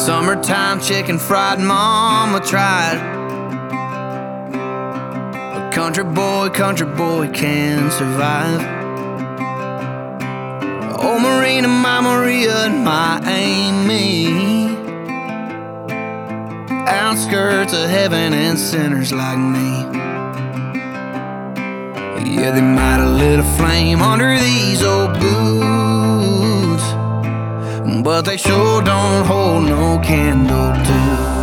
Summertime chicken fried mama tried. A country boy can survive. Oh, Marina, my Maria, and my Amy, outskirts of heaven and sinners like me. Yeah, they might have lit a flame under these old boots, but they sure don't hold no candle to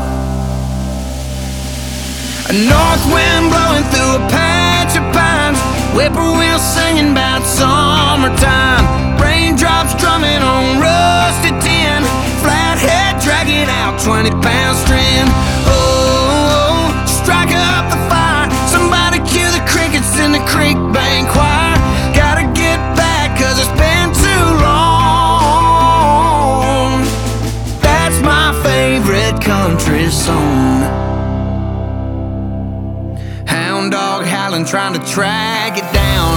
a north wind blowing through a patch of pines, whippoorwill singing about summertime, raindrops drumming on rusted tin, flathead dragging out 20-pound string. Oh, strike up the fire, somebody cue the crickets in the creek bank choir. Gotta get back 'cause it's been too long. That's my favorite country song. Hound dog howling, trying to track it down.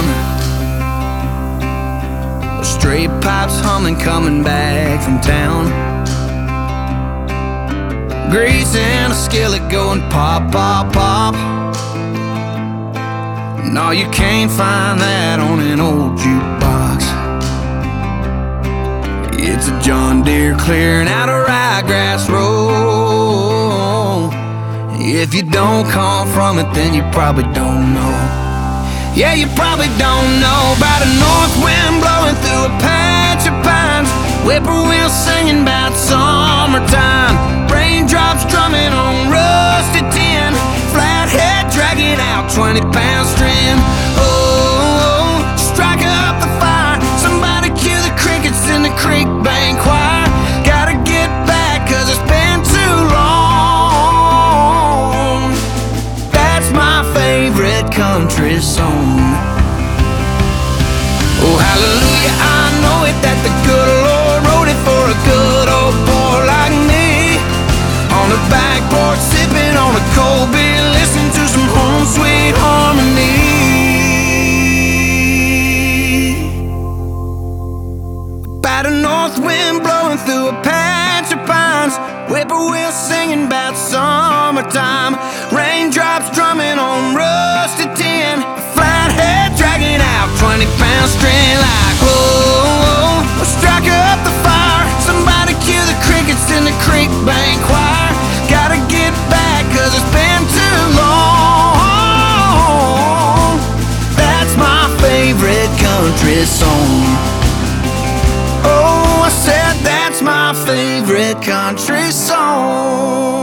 Stray pipes humming, coming back from town. Grease in a skillet going pop, pop, pop. No, you can't find that on an old jukebox. It's a John Deere clearing out a ryegrass row. If you don't come from it, then you probably don't know. Yeah, you probably don't know about a north wind blowing through a patch of pines, whippoorwill singing about summertime, raindrops drumming on rusted tin, flathead dragging out 20-pound string. Oh, strike up the fire, somebody cue the crickets in the creek bank choir. Gotta get back 'cause it's been too long. That's my favorite country song. Oh, hallelujah, I know it, that the good Lord wrote it for a good old boy like me. On the back porch, sipping on a cold beer, listening to some home sweet harmony. About a north wind blowing through a patch of pines, whippoorwill singing about summertime, raindrops drumming on rusted tin, flathead dragging out 20-pound string like whoa. Strike up the fire, somebody cue the crickets in the creek bank choir. Gotta get back 'cause it's been too long. That's my favorite country song. Oh, I said that's my favorite country song.